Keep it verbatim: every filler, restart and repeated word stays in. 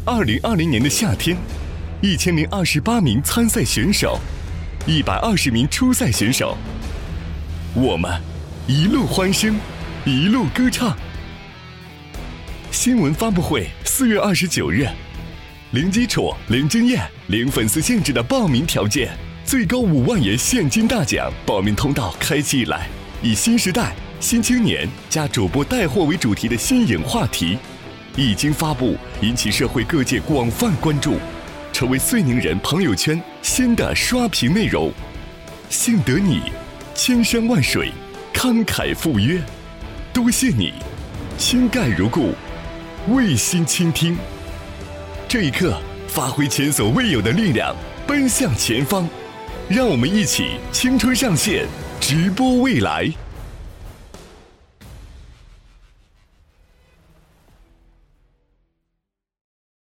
二零二零年的夏天，一千零二十八名参赛选手，一百二十名初赛选手，我们一路欢声，一路歌唱。新闻发布会四月二十九日，零基础、零经验、零粉丝限制的报名条件，最高五万元现金大奖。报名通道开启以来，以新时代、新青年加主播带货为主题的新颖话题一经发布，引起社会各界广泛关注，成为遂宁人朋友圈新的刷屏内容。幸得你千山万水慷慨赴约，多谢你倾盖如故，为心倾听。这一刻，发挥前所未有的力量，奔向前方，让我们一起青春上线，直播未来。